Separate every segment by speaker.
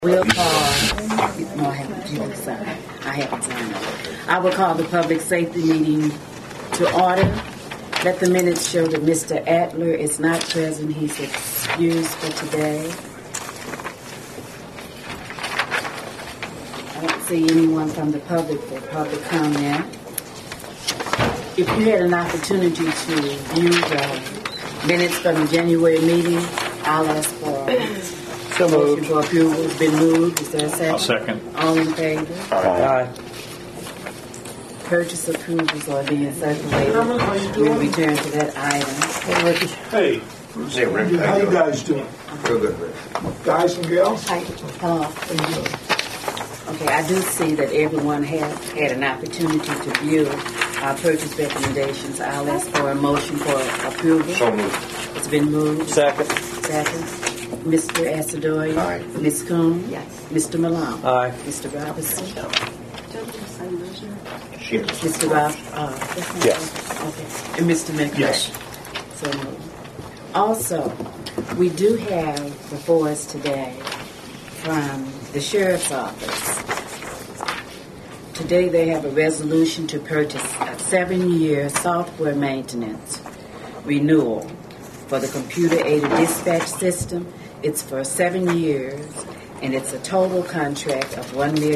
Speaker 1: Will call. No, I haven't. You have signed. I haven't signed. I will call the public safety meeting to order. Let the minutes show that Mr. Adler is not present. He's excused for today. I don't see anyone from the public for public comment. If you had an opportunity to view the minutes from the January meeting, I'll ask for
Speaker 2: So
Speaker 1: motion
Speaker 2: moved.
Speaker 1: for approval. It's been moved. Is there a second?
Speaker 2: I'll second.
Speaker 1: All in favor?
Speaker 2: Aye.
Speaker 1: Purchase approvals are being circulated. We'll return to that item.
Speaker 3: Hey,
Speaker 4: Hey, Rick,
Speaker 3: how you guys doing?
Speaker 4: Real good, Rick.
Speaker 3: Guys and gals?
Speaker 1: Hi. Hello. Okay, I do see that everyone has had an opportunity to view our purchase recommendations. I'll ask for a motion for approval.
Speaker 4: So moved.
Speaker 1: It's been moved.
Speaker 2: Second.
Speaker 1: Second. Mr. Asadoy.
Speaker 4: Aye.
Speaker 1: Ms. Coon.
Speaker 5: Yes.
Speaker 1: Mr. Malone.
Speaker 2: Aye.
Speaker 1: Mr. Robinson.
Speaker 4: She is.
Speaker 1: Mr. Rob.
Speaker 2: Yes.
Speaker 1: Okay. And Mr. McRae.
Speaker 2: Yes.
Speaker 1: So moved. Also, we do have before us today from the Sheriff's Office. Today they have a resolution to purchase a 7-year software maintenance renewal for the computer-aided dispatch system. It's for 7 years, and it's a total contract of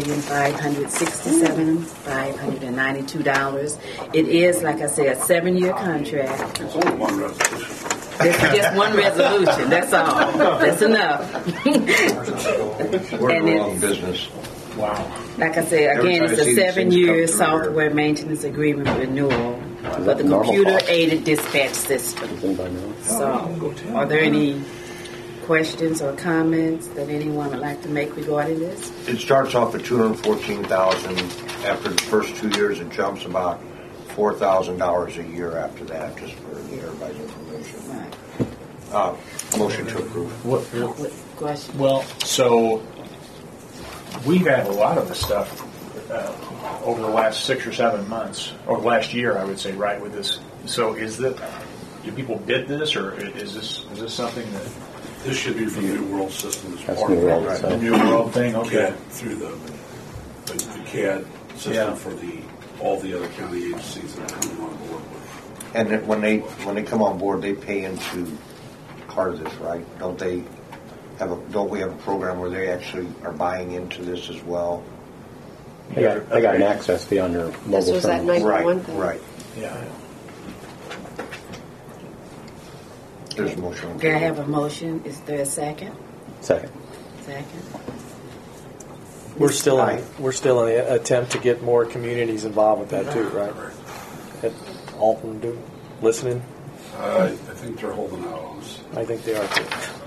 Speaker 1: $1,567,592. It is, like I said, a 7-year contract.
Speaker 3: It's only one resolution.
Speaker 1: It's just one resolution. That's all. That's enough.
Speaker 4: We're in
Speaker 1: And
Speaker 4: the wrong
Speaker 1: it's-
Speaker 4: business.
Speaker 2: Wow.
Speaker 1: Like I said,
Speaker 4: Every
Speaker 1: again,
Speaker 4: time
Speaker 1: it's
Speaker 4: I
Speaker 1: a
Speaker 4: see these things
Speaker 1: 7-year
Speaker 4: come through
Speaker 1: software maintenance agreement renewal for the
Speaker 6: normal cost?
Speaker 1: computer-aided dispatch system.
Speaker 6: Does anybody know?
Speaker 1: So, are there any questions or comments that anyone would like to make regarding this?
Speaker 4: It starts off at $214,000. After the first 2 years, it jumps about $4,000 a year after that, just for everybody's information.
Speaker 1: Right.
Speaker 4: Motion to approve.
Speaker 1: What question?
Speaker 2: Well, so we've had a lot of this stuff over the last 6 or 7 months, or last year, I would say, right, with this. So is that, do people bid this, or is this something that,
Speaker 3: This should be for the New World system as
Speaker 6: That's
Speaker 3: part
Speaker 6: New
Speaker 3: of
Speaker 6: World,
Speaker 3: it.
Speaker 6: so-
Speaker 2: the New World thing? Okay.
Speaker 3: CAD through the CAD system
Speaker 2: Yeah.
Speaker 3: for all the other county agencies that are coming on board with.
Speaker 4: And then when they come on board, they pay into part of this, right? Don't we have a program where they actually are buying into this as well?
Speaker 6: They got an access fee on their mobile
Speaker 5: This was that
Speaker 6: phone.
Speaker 5: night.
Speaker 4: Right,
Speaker 5: One thing.
Speaker 4: right.
Speaker 2: Yeah.
Speaker 4: There's a motion. on the
Speaker 1: Okay, I
Speaker 4: table.
Speaker 1: have a motion. Is there a second?
Speaker 6: Second.
Speaker 1: Second.
Speaker 7: We're still
Speaker 4: Aye.
Speaker 7: in an attempt to get more communities involved with that too, right? At Alton, listening.
Speaker 3: I think they're holding out on us.
Speaker 7: I think they are too.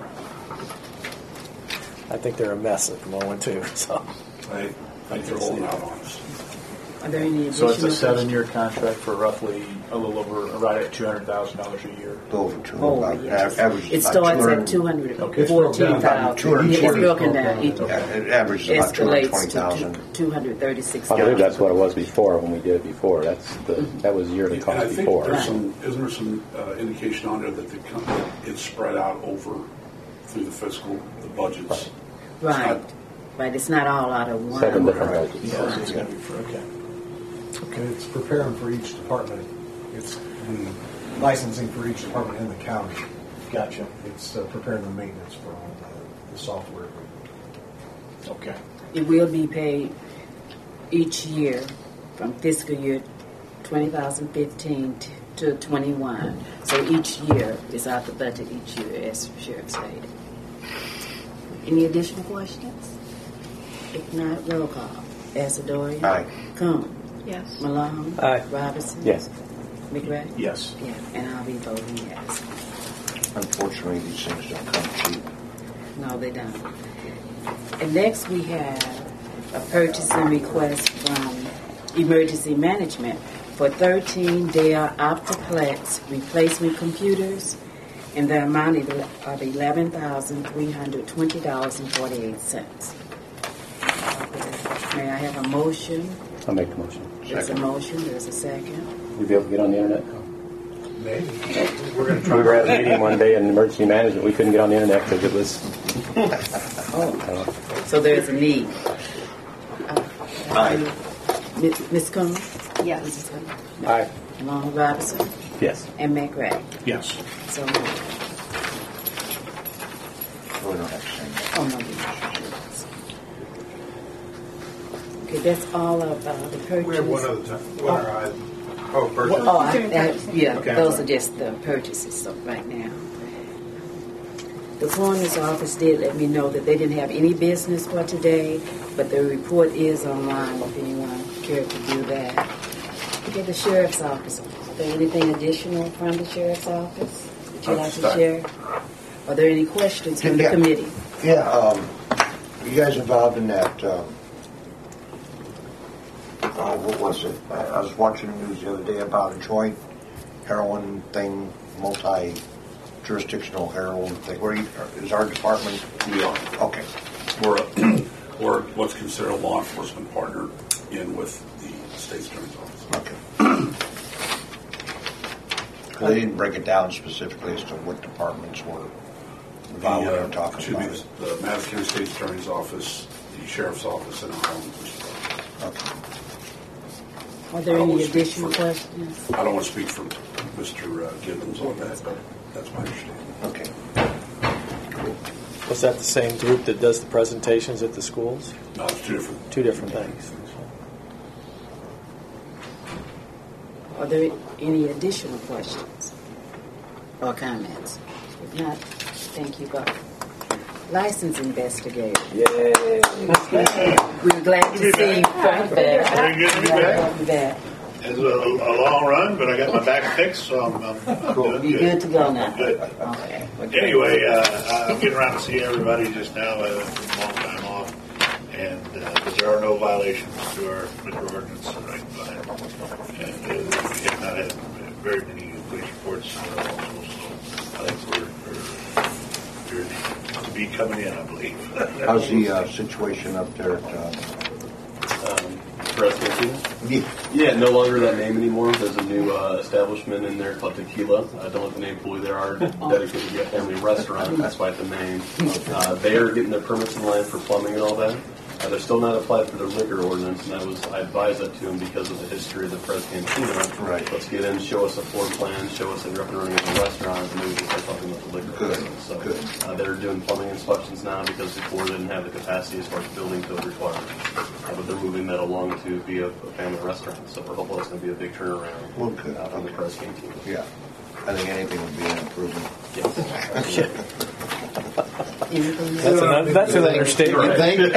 Speaker 7: I think they're a mess at the moment too. So
Speaker 3: I think they're holding out on us.
Speaker 1: Are there any
Speaker 2: So
Speaker 1: additional
Speaker 2: it's a 7-year contract for roughly a little over, right at $200,000 a year.
Speaker 4: Over two.
Speaker 1: Oh,
Speaker 4: about
Speaker 1: yes.
Speaker 4: average
Speaker 1: It
Speaker 4: about
Speaker 1: starts
Speaker 4: 200.
Speaker 1: at 214,000.
Speaker 4: Okay. It's broken down.
Speaker 1: It's broken down. It
Speaker 4: Yeah, it averages about
Speaker 1: escalates to
Speaker 4: 220,000.
Speaker 6: I
Speaker 1: 236,000.
Speaker 6: believe that's what it was before when we did it before. That was yearly
Speaker 3: And I
Speaker 6: cost
Speaker 3: think
Speaker 6: before.
Speaker 3: there's isn't there some indication on there that it's spread out over through the the budgets?
Speaker 1: Right. Right. It's not all out of one.
Speaker 6: 7 different
Speaker 3: Right.
Speaker 6: budgets.
Speaker 2: Yeah, it's going to be for, okay.
Speaker 8: Okay, it's preparing for each department. It's the licensing for each department in the county.
Speaker 2: Gotcha.
Speaker 8: It's preparing the maintenance for all the software.
Speaker 2: Okay.
Speaker 1: It will be paid each year from fiscal year 2015 to 21. So each year is out the budget each year, as Sheriff stated. Any additional questions? If not, roll call. Asadoy.
Speaker 4: Aye.
Speaker 1: Coon.
Speaker 5: Yes.
Speaker 1: Malone.
Speaker 7: Aye.
Speaker 1: Robinson.
Speaker 6: Yes.
Speaker 1: McRae.
Speaker 2: Yes.
Speaker 1: Yeah, and I'll be voting yes.
Speaker 4: Unfortunately, these things don't come cheap.
Speaker 1: No, they don't. And next we have a purchasing request from Emergency Management for 13 Dell Optiplex replacement computers in the amount of $11,320.48. May I have a motion?
Speaker 6: I'll make the motion.
Speaker 1: There's a motion, there's a second.
Speaker 6: You'll be able to get on the internet?
Speaker 8: Maybe.
Speaker 6: We were at a meeting one day in emergency management. We couldn't get on the internet because it was.
Speaker 1: Oh, So there's a need.
Speaker 4: Aye.
Speaker 1: Ms. Combs?
Speaker 5: Yes.
Speaker 1: Mrs. Combs?
Speaker 7: Aye.
Speaker 1: Long Robinson?
Speaker 6: Yes.
Speaker 1: And McRae?
Speaker 2: Yes.
Speaker 1: So moved.
Speaker 4: We don't have to say that.
Speaker 1: Oh, no. Okay, that's all of the purchase.
Speaker 9: We have one other time. One other item. Oh, purchase.
Speaker 1: Oh, yeah,
Speaker 9: Okay,
Speaker 1: those
Speaker 9: I'm
Speaker 1: are just the purchases so right now. The coroner's office did let me know that they didn't have any business for today, but the report is online if anyone cared to do that. Okay, the sheriff's office. Is there anything additional from the sheriff's office that you'd like to share? Are there any questions from the
Speaker 4: Yeah.
Speaker 1: committee?
Speaker 4: Yeah, you guys involved in that, what was it? I was watching the news the other day about a joint heroin thing, multi-jurisdictional heroin thing. Is our department?
Speaker 3: We are.
Speaker 4: Okay.
Speaker 3: We're what's considered a law enforcement partner in with the state attorney's office.
Speaker 4: Okay. They didn't break it down specifically as to what departments were involved when they were talking about it.
Speaker 3: The Madison County State Attorney's Office, the Sheriff's Office, and our own police department.
Speaker 4: Okay.
Speaker 1: Are there any additional questions?
Speaker 3: I don't want to speak for Mr. Gibbons on that, but that's my understanding.
Speaker 4: Okay.
Speaker 7: Was that the same group that does the presentations at the schools?
Speaker 3: No, it's two different.
Speaker 7: Two different things.
Speaker 1: Are there any additional questions or comments? If not, thank you both. License investigator.
Speaker 7: Yay!
Speaker 1: We're glad to see you.
Speaker 10: Very good to be back.
Speaker 1: back.
Speaker 10: It's a long run, but I got my back fixed, so I'm doing
Speaker 1: You good to go now?
Speaker 10: Good.
Speaker 1: Okay.
Speaker 10: Anyway, I'm getting around to see everybody just now. From a long time off, and but there are no violations to our liquor ordinance right behind. And we have not had very many police reports also, so I think we're to be coming in, I believe.
Speaker 4: How's the situation up there at
Speaker 11: Yeah, no longer that name anymore. There's a new establishment in there called Tequila. I don't know what the name fully there are. Dedicated to a family restaurant, despite the name. They are getting their permits in line for plumbing and all that. They're still not applied for their liquor ordinance, and I advised that to them because of the history of the Press Cantina.
Speaker 4: Right.
Speaker 11: Let's get in, show us a floor plan, show us that you're up and running as a restaurant, and then we can start talking about the liquor ordinance. So they're doing plumbing inspections now because before they didn't have the capacity as far as building code requirements. But they're moving that along to be a family restaurant. So we're hopeful it's going to be a big turnaround on the Press Cantina.
Speaker 4: Yeah. I think anything would be an improvement.
Speaker 11: Yes.
Speaker 7: That's an understatement.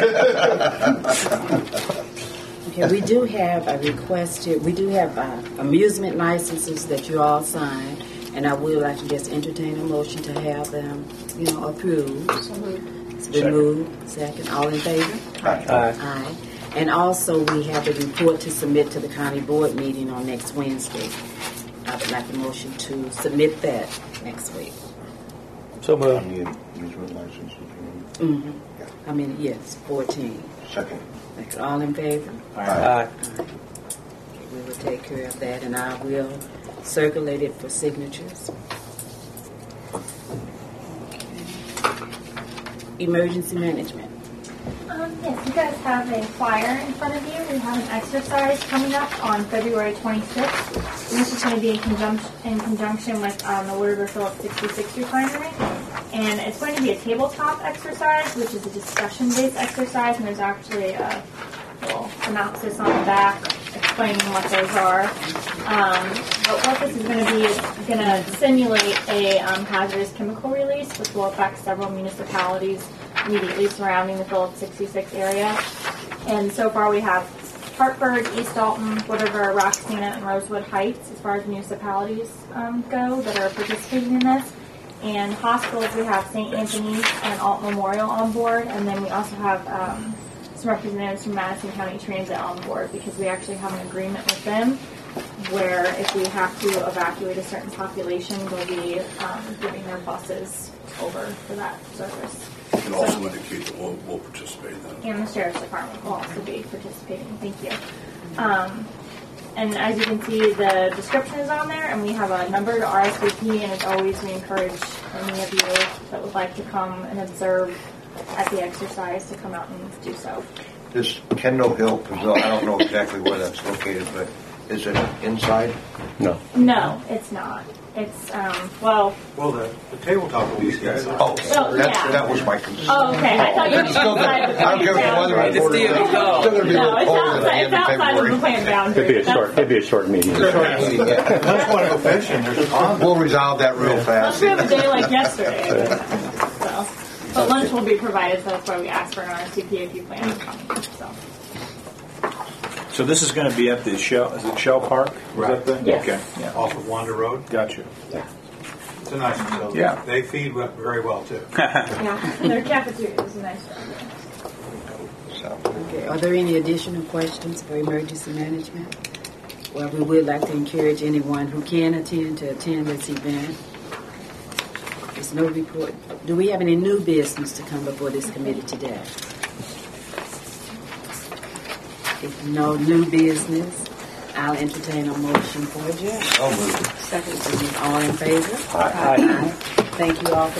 Speaker 1: Okay, we do have a request here. We do have amusement licenses that you all signed, and I would like to just entertain a motion to have them, approved. It's been moved. Second. All in favor?
Speaker 7: Aye.
Speaker 1: Aye. And also, we have a report to submit to the county board meeting on next Wednesday. I would like a motion to submit that next week.
Speaker 7: So moved.
Speaker 4: On the amusement license.
Speaker 1: Mm-hmm.
Speaker 4: Yeah.
Speaker 1: I mean, yes, 14.
Speaker 4: Second.
Speaker 1: Okay, all in favor?
Speaker 7: Aye.
Speaker 1: Okay, we will take care of that, and I will circulate it for signatures. Emergency management.
Speaker 5: Yes, you guys have a flyer in front of you. We have an exercise coming up on February 26th. This is going to be in conjunction with the Waterbury Phillips 66 refinery. And it's going to be a tabletop exercise, which is a discussion-based exercise, and there's actually a little synopsis on the back explaining what those are. But what this is going to be is going to simulate a hazardous chemical release, which will affect several municipalities immediately surrounding the Phillips 66 area. And so far we have Hartford, East Dalton, Waterbury, Roxana, and Rosewood Heights as far as municipalities go that are participating in this. And hospitals, we have St. Anthony's and Alt Memorial on board, and then we also have some representatives from Madison County Transit on board because we actually have an agreement with them where if we have to evacuate a certain population, they'll be giving their buses over for that service.
Speaker 3: You can also indicate that we'll participate in that.
Speaker 5: And the Sheriff's Department will also be participating. Thank you. And as you can see, the description is on there, and we have a number to RSVP, and as always, we encourage any of you that would like to come and observe at the exercise to come out and do so.
Speaker 4: This Kendall Hill Pavilion, I don't know exactly where that's located, but is it inside?
Speaker 6: No.
Speaker 5: No, it's not. It's well,
Speaker 9: the tabletop will be guys.
Speaker 4: Oh,
Speaker 5: Oh, yeah.
Speaker 4: that was my concern.
Speaker 5: Oh, okay. I thought you were
Speaker 4: It's still good.
Speaker 5: inside the
Speaker 4: I don't care
Speaker 5: playground.
Speaker 4: whether I order it. It's still going to be
Speaker 5: No, it's
Speaker 4: colder
Speaker 5: outside,
Speaker 4: at
Speaker 5: it's
Speaker 4: the end of
Speaker 5: outside of the
Speaker 4: February.
Speaker 5: plan boundary.
Speaker 6: It'd be a short meeting.
Speaker 9: That's want to go fishing. There's a pond.
Speaker 4: We'll resolve that real
Speaker 5: Unless
Speaker 4: fast.
Speaker 5: we have a day like yesterday. So, but lunch will be provided, so that's why we asked for an RSVP if you plan on coming.
Speaker 2: So this is going to be at the Shell, is it Shell Park? Is
Speaker 9: Right.
Speaker 2: that the?
Speaker 5: Yes.
Speaker 2: Okay. Yeah.
Speaker 9: Off of Wander Road.
Speaker 2: Gotcha.
Speaker 9: It's a nice facility.
Speaker 2: Yeah.
Speaker 9: They feed very well too.
Speaker 5: Yeah, and their cafeteria is a nice restaurant.
Speaker 4: So,
Speaker 1: Okay, are there any additional questions for emergency management? Well, we would like to encourage anyone who can attend to attend this event. There's no report. Do we have any new business to come before this committee today? If no new business, I'll entertain a motion for adjournment.
Speaker 4: I'll move it.
Speaker 1: Second, all in favor?
Speaker 6: Aye.
Speaker 1: Thank you all for